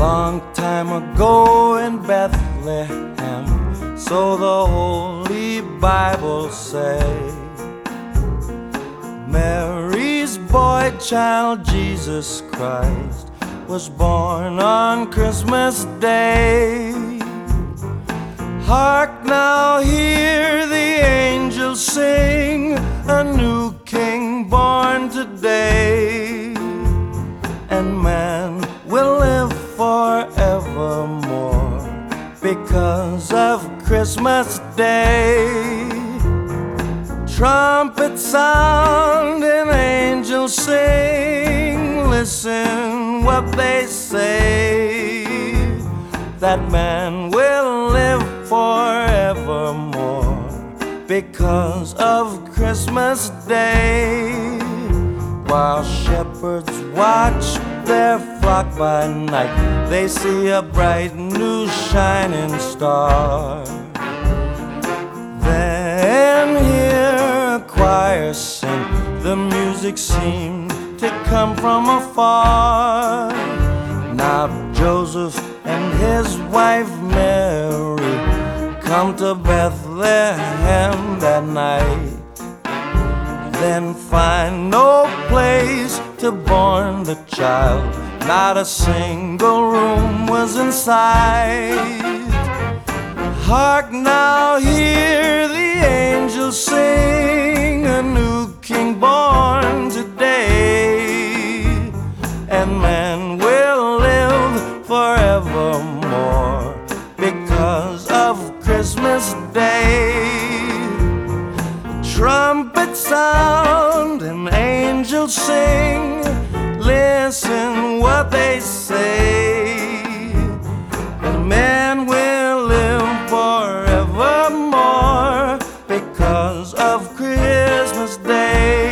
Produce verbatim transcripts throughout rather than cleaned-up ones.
Long time ago in Bethlehem, so the Holy Bible say, Mary's boy child Jesus Christ was born on Christmas Day. Hark now, hear the angels sing, a new king born today, and man will live forevermore because of Christmas Day. Trumpets sound and angels sing, listen what they say, that man will live forevermore because of Christmas Day. While shepherds watch their flock by night, they see a bright new shining star. Then hear a choir sing, the music seemed to come from afar. Now Joseph and his wife Mary come to Bethlehem that night, then find no place to born the child. Not a single room was in sight. Hark now, hear the angels sing, a new king born today, and man will live forevermore because of Christmas Day. Trumpets sound and angels sing, listen what they say, and man will live forevermore because of Christmas Day.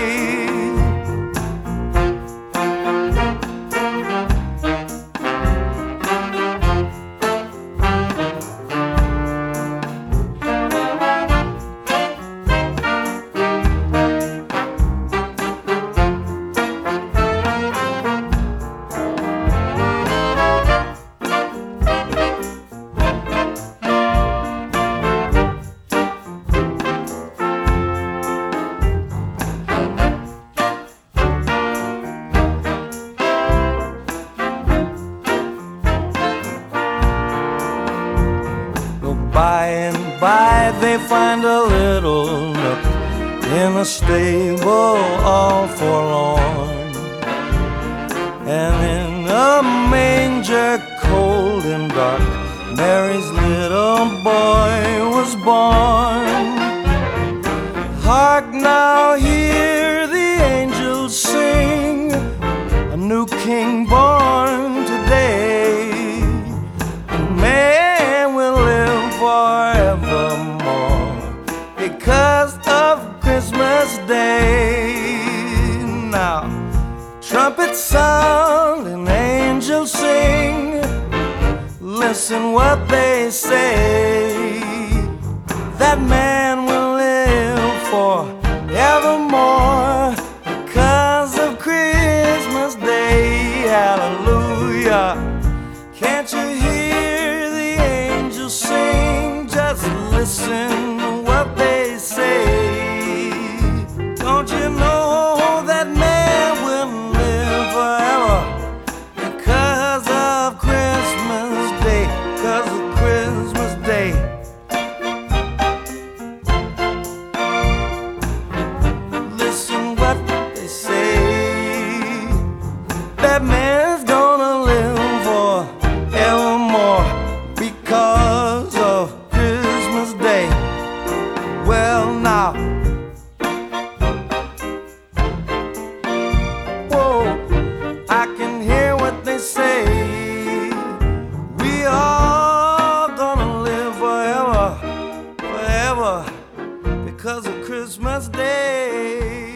By and by they find a little nook in a stable all forlorn, and in a manger cold and dark Mary's little boy was born. Hark now, hear the angels sing, a new king born today, and man will live forevermore because of Christmas Day. Now trumpets sound and angels sing, listen what they say, that man will live forevermore because of Christmas Day. Hallelujah. Can't you hear the angels sing? Just listen to what they say. Don't you know that man will live forever because of Christmas Day, because of Christmas Day. Listen what they say, that man's gonna live forevermore because of Christmas Day. Well now, whoa, I can hear what they say, we all gonna live forever, forever because of Christmas Day.